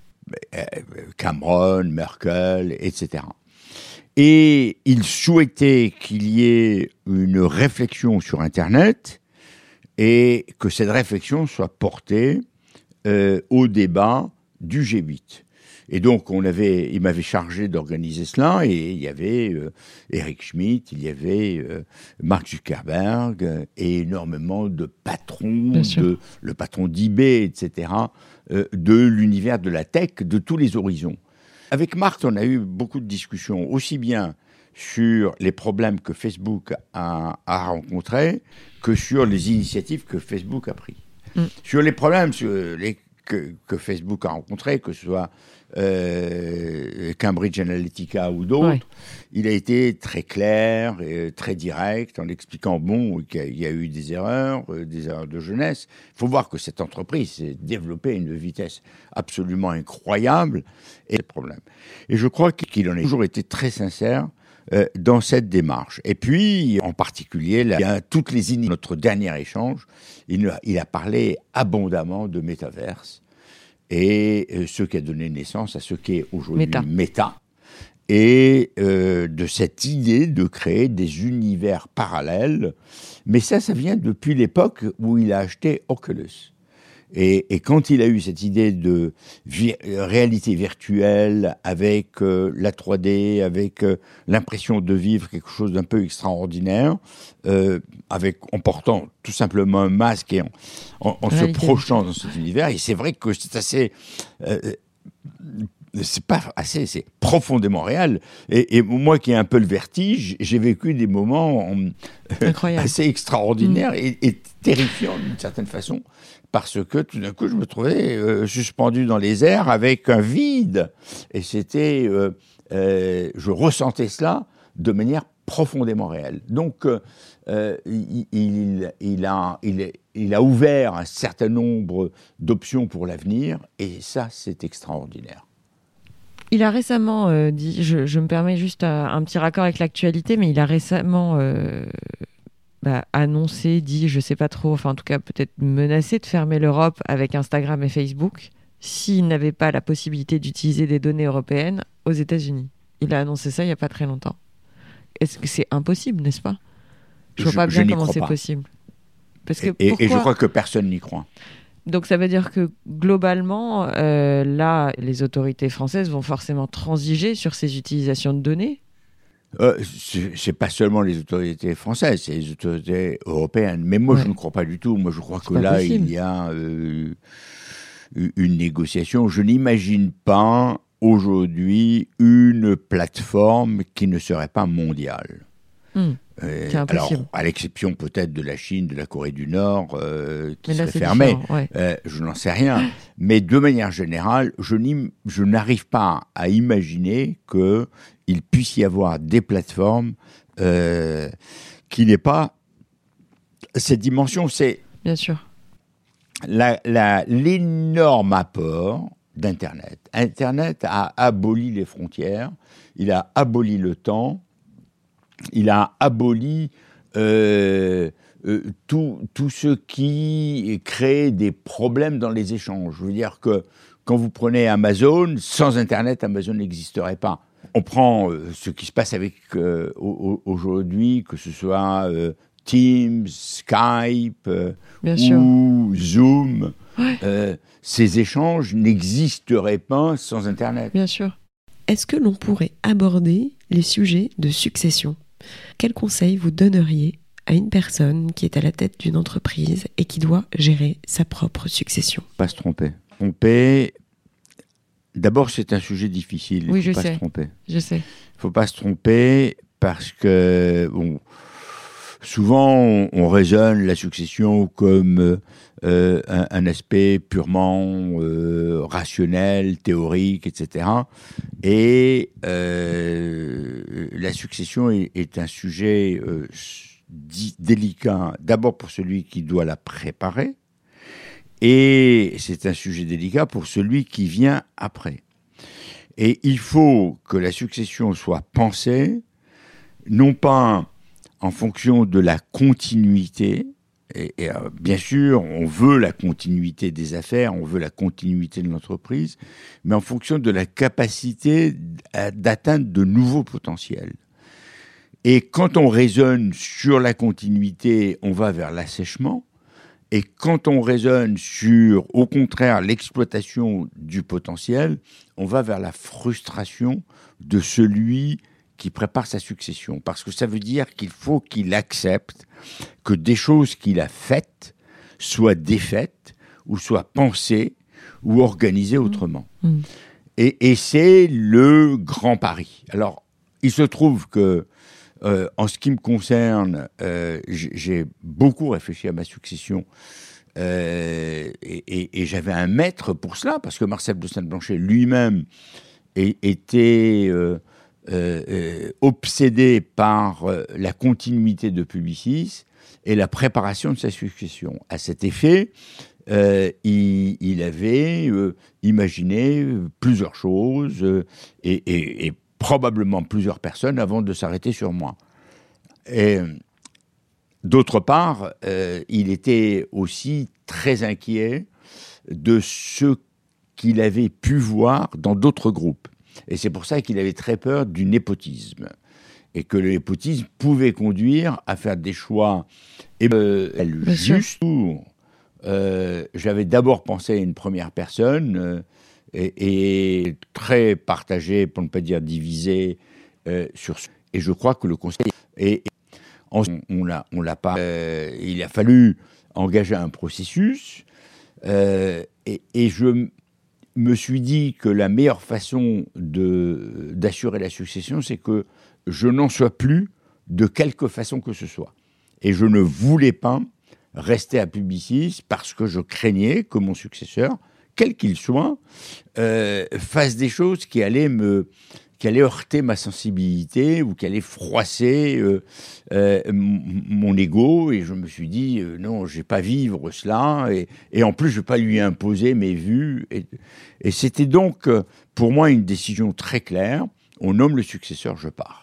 Cameron, Merkel, et cetera. Et il souhaitait qu'il y ait une réflexion sur Internet et que cette réflexion soit portée euh, au débat du G huit. Et donc, on avait, il m'avait chargé d'organiser cela, et il y avait euh, Eric Schmidt, il y avait euh, Mark Zuckerberg, euh, et énormément de patrons, de, le patron d'eBay, et cetera, euh, de l'univers de la tech, de tous les horizons. Avec Mark, on a eu beaucoup de discussions, aussi bien sur les problèmes que Facebook a, a rencontrés que sur les initiatives que Facebook a prises. Mm. Sur les problèmes sur les, que, que Facebook a rencontrés, que ce soit euh, Cambridge Analytica ou d'autres, ouais. il a été très clair et très direct en expliquant bon, qu'il y a eu des erreurs, euh, des erreurs de jeunesse. Il faut voir que cette entreprise s'est développée à une vitesse absolument incroyable et des problèmes. Et je crois qu'il en a toujours été très sincère euh, dans cette démarche. Et puis, en particulier, là, il y a toutes les initiatives. Notre dernier échange, il, il a parlé abondamment de métaverse et euh, ce qui a donné naissance à ce qui est aujourd'hui Meta, Meta et euh, de cette idée de créer des univers parallèles. Mais ça, ça vient depuis l'époque où il a acheté Oculus. Et, et quand il a eu cette idée de vi- réalité virtuelle avec euh, la trois D, avec euh, l'impression de vivre quelque chose d'un peu extraordinaire, euh, avec, en portant tout simplement un masque et en, en, en se projetant dans cet univers, et c'est vrai que c'est assez... Euh, c'est pas assez, c'est profondément réel. Et, et moi qui ai un peu le vertige, j'ai vécu des moments euh, assez extraordinaires mmh. et, et terrifiants d'une certaine façon, parce que tout d'un coup, je me trouvais euh, suspendu dans les airs avec un vide. Et c'était... Euh, euh, je ressentais cela de manière profondément réelle. Donc, euh, il, il, il, a, il, il a ouvert un certain nombre d'options pour l'avenir, et ça, c'est extraordinaire. Il a récemment euh, dit, je, je me permets juste un, un petit raccord avec l'actualité, mais il a récemment euh, bah, annoncé, dit, je ne sais pas trop, enfin en tout cas peut-être menacé de fermer l'Europe avec Instagram et Facebook s'il n'avait pas la possibilité d'utiliser des données européennes aux États-Unis. Il a annoncé ça il n'y a pas très longtemps. Est-ce que c'est impossible, n'est-ce pas? Je ne vois pas bien comment c'est possible. Parce que et, et je crois que personne n'y croit. Donc ça veut dire que globalement, euh, là, les autorités françaises vont forcément transiger sur ces utilisations de données? euh, c'est, c'est pas seulement les autorités françaises, c'est les autorités européennes. Mais moi, ouais. je ne crois pas du tout. Moi, je crois c'est que là, possible. il y a euh, une négociation. Je n'imagine pas aujourd'hui une plateforme qui ne serait pas mondiale. Mmh. Euh, alors, à l'exception peut-être de la Chine, de la Corée du Nord, euh, qui là, serait fermée, ouais. euh, je n'en sais rien. Mais de manière générale, je, je n'arrive pas à imaginer qu'il puisse y avoir des plateformes euh, qui n'aient pas cette dimension. C'est bien sûr la, la, l'énorme apport d'Internet. Internet a aboli les frontières, il a aboli le temps. Il a aboli euh, euh, tout, tout ce qui crée des problèmes dans les échanges. Je veux dire que quand vous prenez Amazon, sans Internet, Amazon n'existerait pas. On prend euh, ce qui se passe avec euh, aujourd'hui, que ce soit euh, Teams, Skype euh, ou Zoom. Ouais. Euh, ces échanges n'existeraient pas sans Internet. Bien sûr. est-ce que l'on pourrait aborder les sujets de succession ? Quels conseils vous donneriez à une personne qui est à la tête d'une entreprise et qui doit gérer sa propre succession ? Pas se tromper. Tromper, d'abord c'est un sujet difficile, il oui, ne faut je pas sais. se tromper. Je sais. Il ne faut pas se tromper parce que bon, souvent on, on raisonne la succession comme euh, un, un aspect purement euh, rationnel, théorique, et cetera. Et euh, la succession est, est un sujet euh, dit délicat, d'abord pour celui qui doit la préparer, et c'est un sujet délicat pour celui qui vient après. Et il faut que la succession soit pensée, non pas en fonction de la continuité, et, et euh, bien sûr, on veut la continuité des affaires, on veut la continuité de l'entreprise, mais en fonction de la capacité d'atteindre de nouveaux potentiels. Et quand on raisonne sur la continuité, on va vers l'assèchement. Et quand on raisonne sur, au contraire, l'exploitation du potentiel, on va vers la frustration de celui qui prépare sa succession. Parce que ça veut dire qu'il faut qu'il accepte que des choses qu'il a faites soient défaites, ou soient pensées, ou organisées autrement. Mmh. Et, et c'est le grand pari. Alors, il se trouve que Euh, en ce qui me concerne, euh, j'ai beaucoup réfléchi à ma succession euh, et, et, et j'avais un maître pour cela, parce que Marcel de Saint-Blanchet lui-même était euh, euh, obsédé par euh, la continuité de Publicis et la préparation de sa succession. À cet effet, euh, il, il avait euh, imaginé plusieurs choses euh, et, et, et probablement plusieurs personnes avant de s'arrêter sur moi. Et d'autre part, euh, il était aussi très inquiet de ce qu'il avait pu voir dans d'autres groupes. Et c'est pour ça qu'il avait très peur du népotisme. Et que le népotisme pouvait conduire à faire des choix euh, justes. Euh, j'avais d'abord pensé à une première personne euh, et, et très partagé, pour ne pas dire divisé, euh, sur ce. Et je crois que le conseil... Et, et on, on l'a, on l'a pas... Euh, il a fallu engager un processus euh, et, et je me suis dit que la meilleure façon de, d'assurer la succession, c'est que je n'en sois plus de quelque façon que ce soit. Et je ne voulais pas rester à Publicis parce que je craignais que mon successeur, quel qu'il soit, euh, fasse des choses qui allaient me, qui allaient heurter ma sensibilité ou qui allaient froisser euh, euh, mon ego. Et je me suis dit, euh, non, je ne vais pas vivre cela. Et, et en plus, je ne vais pas lui imposer mes vues. Et, et c'était donc, euh, pour moi, une décision très claire. On nomme le successeur, je pars.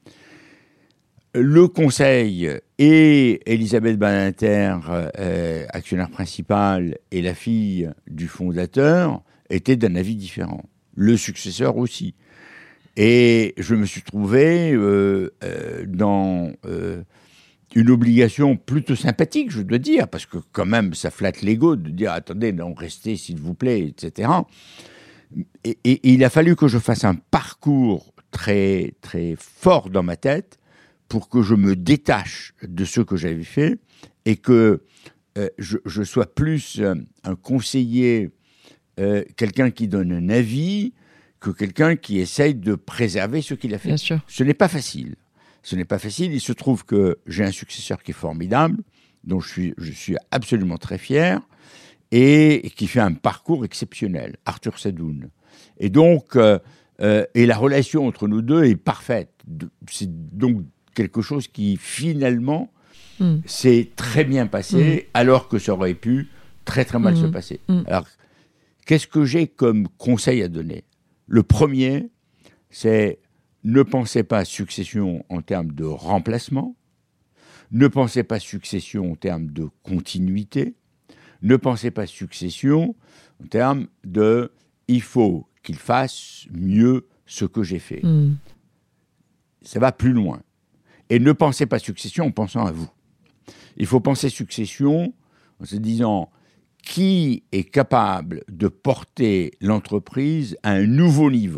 Le conseil et Elisabeth Badinter, euh, actionnaire principal, et la fille du fondateur étaient d'un avis différent. Le successeur aussi. Et je me suis trouvé euh, euh, dans euh, une obligation plutôt sympathique, je dois dire, parce que quand même, ça flatte l'ego de dire « Attendez, non, restez s'il vous plaît », et cetera. Et, et, et il a fallu que je fasse un parcours très, très fort dans ma tête pour que je me détache de ce que j'avais fait et que euh, je, je sois plus euh, un conseiller, euh, quelqu'un qui donne un avis, que quelqu'un qui essaye de préserver ce qu'il a fait. Bien sûr. Ce n'est pas facile. Ce n'est pas facile. Il se trouve que j'ai un successeur qui est formidable, dont je suis, je suis absolument très fier, et, et qui fait un parcours exceptionnel, Arthur Sadoun. Et donc, euh, euh, et la relation entre nous deux est parfaite. C'est donc quelque chose qui, finalement, mmh. s'est très bien passé, mmh. alors que ça aurait pu très, très mal mmh. se passer. Mmh. Alors, qu'est-ce que j'ai comme conseil à donner ? Le premier, c'est ne pensez pas succession en termes de remplacement, ne pensez pas succession en termes de continuité, ne pensez pas succession en termes de « il faut qu'il fasse mieux ce que j'ai fait mmh. ». Ça va plus loin. Et ne pensez pas succession en pensant à vous. Il faut penser succession en se disant qui est capable de porter l'entreprise à un nouveau niveau,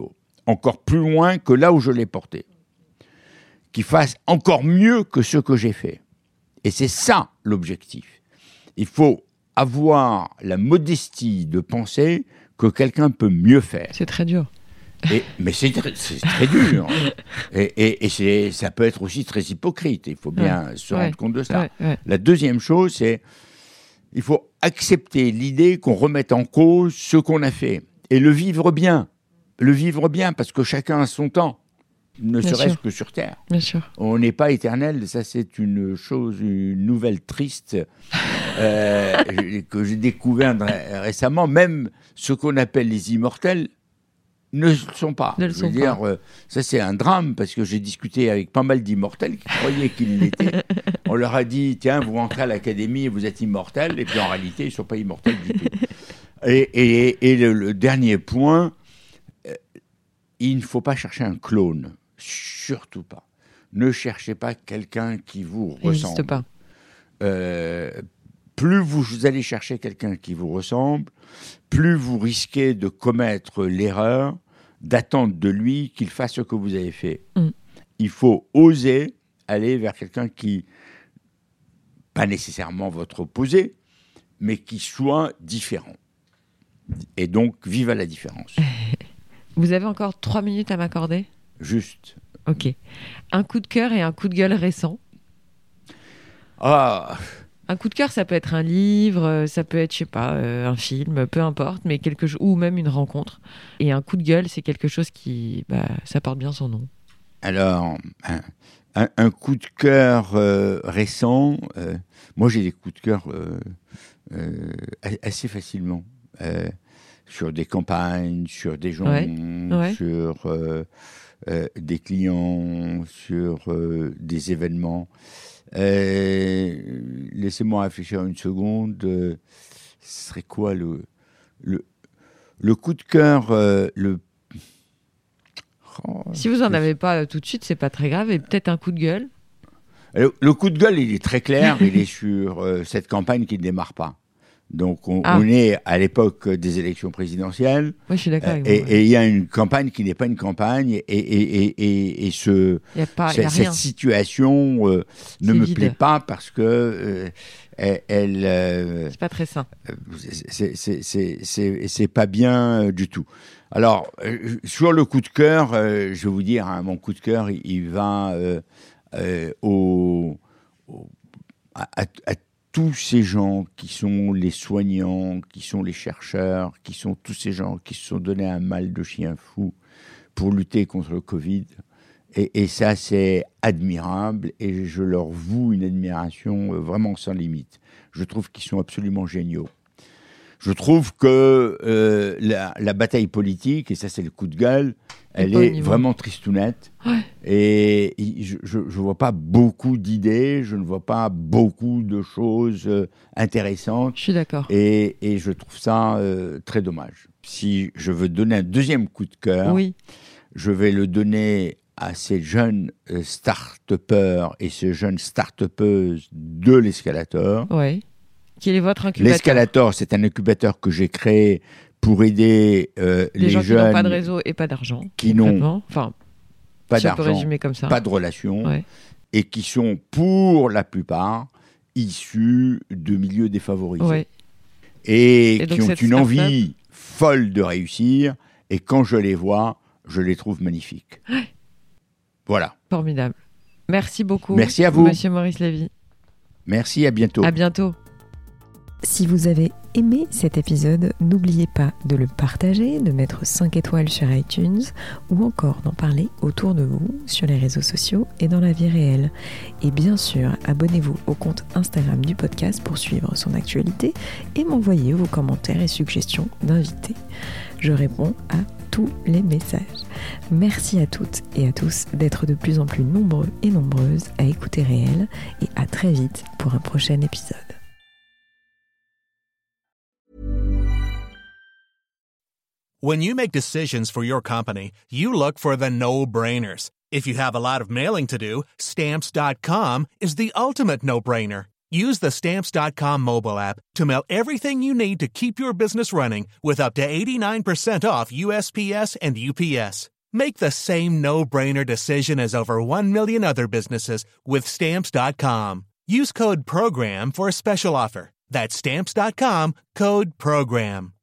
encore plus loin que là où je l'ai porté, qu'il fasse encore mieux que ce que j'ai fait. Et c'est ça l'objectif. Il faut avoir la modestie de penser que quelqu'un peut mieux faire. C'est très dur. Et, mais c'est très, c'est très dur. Et, et, et c'est, ça peut être aussi très hypocrite. Il faut bien ouais, se rendre ouais, compte de ça. Ouais, ouais. La deuxième chose, c'est il faut accepter l'idée qu'on remette en cause ce qu'on a fait. Et le vivre bien. Le vivre bien, parce que chacun a son temps. Ne bien serait-ce sûr. Que sur Terre. Bien sûr. On n'est pas éternel. Ça, c'est une chose, une nouvelle triste euh, que j'ai découvert récemment. Même ce qu'on appelle les immortels ne le sont pas. Ne le Je veux sont dire, pas. Euh, ça c'est un drame parce que j'ai discuté avec pas mal d'immortels qui croyaient qu'ils l'étaient. On leur a dit, tiens, vous rentrez à l'académie et vous êtes immortels, et puis en réalité, ils ne sont pas immortels du tout. Et, et, et le, le dernier point, euh, il ne faut pas chercher un clone, surtout pas. Ne cherchez pas quelqu'un qui vous ressemble. Il n'existe pas. Euh, plus vous allez chercher quelqu'un qui vous ressemble, plus vous risquez de commettre l'erreur d'attendre de lui qu'il fasse ce que vous avez fait. Mm. Il faut oser aller vers quelqu'un qui, pas nécessairement votre opposé, mais qui soit différent. Et donc, vive à la différence. Vous avez encore trois minutes à m'accorder ? Juste. Ok. Un coup de cœur et un coup de gueule récent ? Ah... Un coup de cœur, ça peut être un livre, ça peut être, je sais pas, euh, un film, peu importe, mais quelque chose, ou même une rencontre. Et un coup de gueule, c'est quelque chose qui, bah, ça porte bien son nom. Alors, un, un, un coup de cœur euh, récent, euh, moi j'ai des coups de cœur euh, euh, assez facilement euh, sur des campagnes, sur des gens, ouais. Ouais. sur euh, euh, des clients, sur euh, des événements. Euh, laissez-moi réfléchir une seconde. Euh, ce serait quoi le, le, le coup de cœur euh, le... oh, Si vous n'en avez pas euh, tout de suite, c'est pas très grave. Et peut-être un coup de gueule. Le, le coup de gueule, il est très clair. Il est sur euh, cette campagne qui ne démarre pas. Donc, on, ah. on est à l'époque des élections présidentielles. Oui, je suis d'accord avec vous. Et il y a une campagne qui n'est pas une campagne. Et, et, et, et, et ce, y a pas, ce, y a cette rien. situation euh, ne me vide. plaît pas parce que euh, elle. elle euh, c'est pas très sain. C'est, c'est, c'est, c'est, c'est pas bien euh, du tout. Alors, euh, sur le coup de cœur, euh, je vais vous dire, hein, mon coup de cœur, il, il va euh, euh, au, au, à, à, à tous ces gens qui sont les soignants, qui sont les chercheurs, qui sont tous ces gens qui se sont donné un mal de chien fou pour lutter contre le Covid. Et, et ça, c'est admirable et je leur voue une admiration vraiment sans limite. Je trouve qu'ils sont absolument géniaux. Je trouve que euh, la, la bataille politique, et ça c'est le coup de gueule, elle est vraiment tristounette. Ouais. Et je ne vois pas beaucoup d'idées, je ne vois pas beaucoup de choses euh, intéressantes. Je suis d'accord. Et, et je trouve ça euh, très dommage. Si je veux donner un deuxième coup de cœur, oui. je vais le donner à ces jeunes euh, start-upers et ces jeunes start-upeuses de l'escalator. Oui. Quel est votre incubateur ? L'escalator, c'est un incubateur que j'ai créé pour aider euh, les, les gens jeunes qui n'ont pas de réseau et pas d'argent, qui n'ont enfin, pas ça d'argent, peut résumer comme ça. pas de relation, ouais. et qui sont pour la plupart issus de milieux défavorisés ouais. et, et qui ont une envie folle de réussir. Et quand je les vois, je les trouve magnifiques. Ouais. Voilà. Formidable. Merci beaucoup. Merci à vous, Monsieur Maurice Lévy. Merci, à bientôt. À bientôt. Si vous avez aimé cet épisode, n'oubliez pas de le partager, de mettre cinq étoiles sur iTunes ou encore d'en parler autour de vous sur les réseaux sociaux et dans la vie réelle. Et bien sûr, abonnez-vous au compte Instagram du podcast pour suivre son actualité et m'envoyer vos commentaires et suggestions d'invités. Je réponds à tous les messages. Merci à toutes et à tous d'être de plus en plus nombreux et nombreuses à écouter Réel et à très vite pour un prochain épisode. When you make decisions for your company, you look for the no-brainers. If you have a lot of mailing to do, Stamps dot com is the ultimate no-brainer. Use the Stamps dot com mobile app to mail everything you need to keep your business running with up to eighty-nine percent off U S P S and U P S. Make the same no-brainer decision as over one million other businesses with Stamps dot com. Use code PROGRAM for a special offer. That's Stamps dot com, code PROGRAM.